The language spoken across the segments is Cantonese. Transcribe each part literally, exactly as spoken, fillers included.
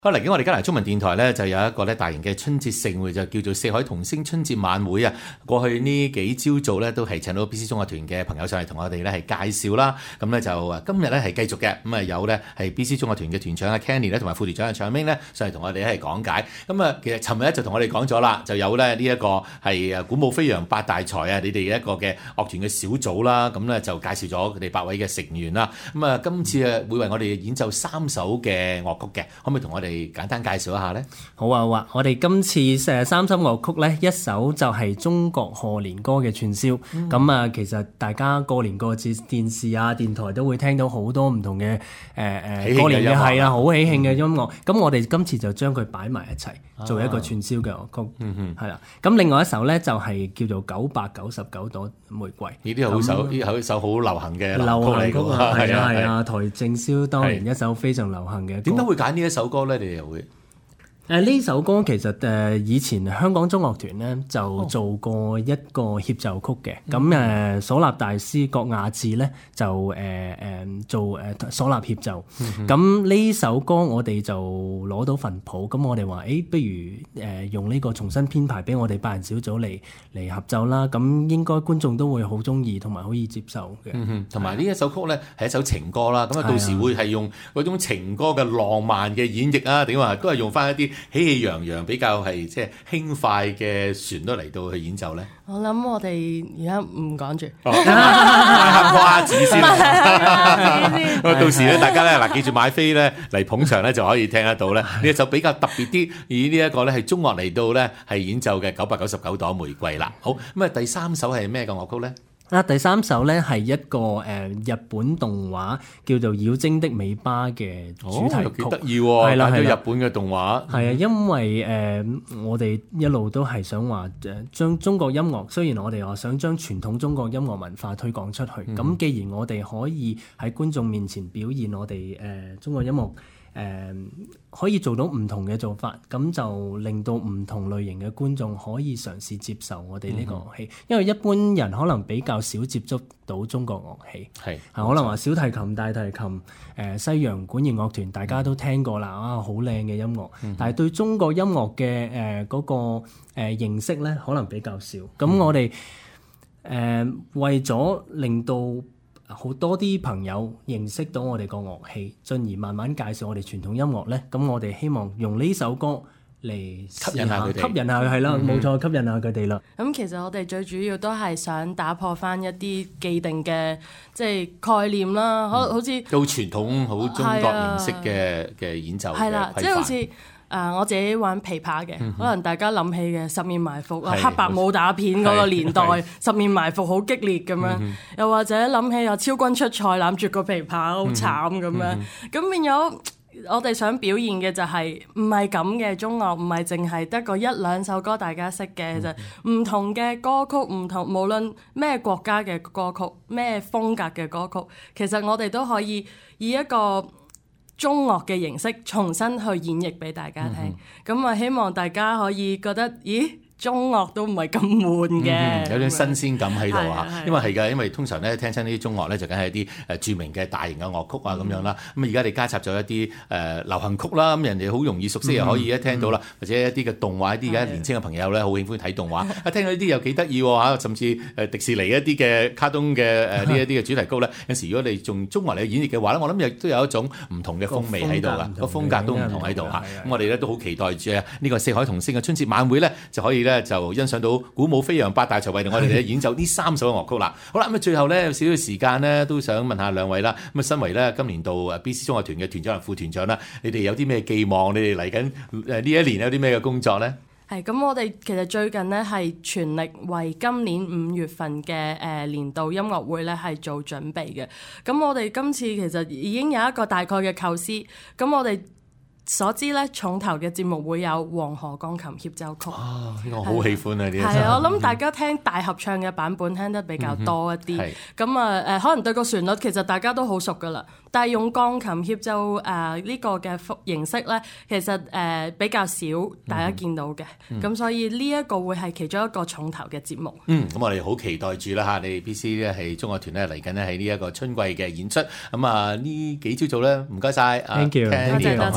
好，嚟緊我哋加拿大中文電台咧就有一個咧大型嘅春節盛會，就叫做四海同聲春節晚會啊！過去呢幾朝早咧都係請到 B C 中樂團嘅朋友上嚟同我哋咧係介紹啦。咁咧就今日咧係繼續嘅，咁啊有咧係 B C 中樂團嘅團長阿 Kenny 咧同埋副團長阿長明咧上嚟同我哋係講解。咁啊，其實尋日咧就同我哋講咗啦，就有咧呢一個係誒鼓舞飛揚八大才啊！你哋嘅一個嘅樂團嘅小組啦，咁咧就介紹咗佢哋八位嘅成員啦。咁啊，今次啊會為我哋演奏三首嘅樂曲嘅，可唔可以同我哋簡單介紹一下呢？ 好啊好啊，我哋今次誒三首樂曲咧，一首就係中國賀年歌嘅串燒。咁啊、嗯，其實大家過年過節電視啊、電台都會聽到好多唔同嘅誒誒過年嘅係啊，好喜慶嘅音樂。咁、嗯、我哋今次就將佢擺埋一齊，做一個串燒嘅樂曲。嗯嗯，係啦。咁另外一首咧就係叫做九百九十九朵玫瑰。呢啲好首，呢係一首好流行嘅流行曲嚟㗎。係啊係啊， 係台正宵當年一首非常流行嘅。 點解會揀呢一首歌咧？你哋又會？ 誒呢、呃、首歌其實誒、呃、以前香港中樂團咧就做過一個協奏曲嘅，咁誒、呃、嗩吶大師郭雅志咧就誒誒、呃、做誒嗩吶協奏，咁呢、嗯、首歌我哋就攞到份譜，咁我哋話誒不如誒、呃、用呢個重新編排俾我哋八人小組嚟嚟合奏啦，咁應該觀眾都會好中意同埋可以接受嘅。 同埋呢一首曲咧係一首情歌啦，咁啊到時會係用嗰種情歌嘅浪漫嘅演繹啊，定話都係用翻一啲喜氣洋洋比較係即係輕快嘅旋律嚟到去演奏咧。 我諗我哋而家唔講住， 買瓜子先。到時咧，大家咧嗱，記住買飛咧嚟捧場咧就可以聽得到咧。呢一首比較特別啲，以呢一個咧係中樂嚟到咧係演奏嘅九百九十九朵玫瑰啦。好，咁啊第三首係咩嘅樂曲咧？ 啊，第三首咧係一個誒、呃、日本動畫叫做《妖精的尾巴》嘅主題曲， 幾得意喎！ 係啦， 係日本嘅動畫。係啊， 因為誒、呃、我哋一路都係想話誒將中國音樂，雖然我哋話想將傳統中國音樂文化推廣出去，咁、嗯、既然我哋可以喺觀眾面前表現我哋誒、呃、中國音樂。誒、呃、可以做到唔同嘅做法，咁就令到唔同類型嘅觀眾可以嘗試接受我哋呢個樂器，嗯、因為一般人可能比較少接觸到中國樂器，係啊，可能話小提琴、大提琴、誒、呃、西洋管弦樂團，大家都聽過啦，啊好靚嘅音樂，嗯、但係對中國音樂嘅誒嗰個誒、呃、認識咧，可能比較少。咁、嗯、我哋誒、呃、為咗令到好多啲朋友認識到我哋個樂器，進而慢慢介紹我哋傳統音樂咧。咁我哋希望用呢首歌嚟吸引下佢哋， 吸引下係啦，冇錯，吸引下佢哋啦。 咁、嗯、其實我哋最主要都係想打破翻一啲既定嘅即係概念啦，可、嗯、好似好傳統、好中國形式嘅嘅、啊、演奏嘅規範。係啦， 即係好似。誒、uh, 我自己玩琵琶嘅，嗯、哼可能大家諗起嘅十面埋伏啊，是黑白武打片嗰個年代，十面埋伏好激烈咁樣，嗯、哼又或者諗起有超軍出塞攬住個琵琶好慘咁樣，咁、嗯、哼變咗我哋想表現嘅就係唔係咁嘅中樂，唔係淨係得個一兩首歌大家識嘅，就唔、嗯、哼同嘅歌曲，唔同無論咩國家嘅歌曲，咩風格嘅歌曲，其實我哋都可以以一個中樂嘅形式重新去演繹俾大家聽，咁啊、嗯、希望大家可以覺得，咦？中樂都唔係咁悶嘅、 嗯，有啲新鮮感喺度啊！因為係㗎，因為通常咧聽親呢啲中樂咧就梗係一啲誒著名嘅大型嘅樂曲啊咁、嗯、樣啦。咁而家你加插咗一啲誒、呃、流行曲啦，咁人哋好容易熟悉又可以一聽到啦，嗯、或者一啲嘅動畫，一啲而家年輕嘅朋友咧好喜歡睇動畫，一的聽到呢啲又幾得意喎，甚至誒迪士尼一啲嘅卡通嘅誒呢一啲嘅主題曲咧，有時如果你用中樂嚟演繹嘅話咧，我諗亦都有一種唔同嘅風味喺度㗎，個風格都唔同喺度嚇。咁我哋咧都好期待住啊呢個四海同聲嘅春節晚會咧就可以咧就欣賞到鼓舞飛揚八大才為我哋咧演奏呢三首嘅樂曲啦。好啦，咁啊最後咧有少少時間咧，都想問下兩位啦。咁啊，身為咧今年度誒 B C 中樂團嘅團長同副團長啦，你哋有啲咩寄望？你哋嚟緊誒呢一年有啲咩嘅工作咧？ 係咁，我哋其實最近咧係全力為今年五月份嘅誒年度音樂會咧係做準備嘅。咁我哋今次其實已經有一個大概嘅構思。咁我哋所知咧，重頭嘅節目會有《黃河鋼琴協奏曲》 啊，呢個我好喜歡啊！呢一首係啊，我諗大家聽大合唱嘅版本聽得比較多一啲。咁啊誒，可能對個旋律其實大家都好熟噶啦，但係用鋼琴協奏誒呢個嘅形式咧，其實誒、呃、比較少大家見到嘅。咁、嗯嗯、所以呢一個會係其中一個重頭嘅節目。嗯， 咁我哋好期待住啦嚇！你哋 B C 咧係中樂團咧嚟緊咧喺呢一個春季嘅演出。咁啊呢幾朝早咧唔該晒 ，thank you， 多謝多謝。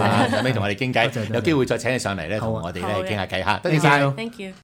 上嚟同我哋傾偈，有機會再請你上嚟咧，同我哋咧傾下偈嚇。多謝晒。 Thank you。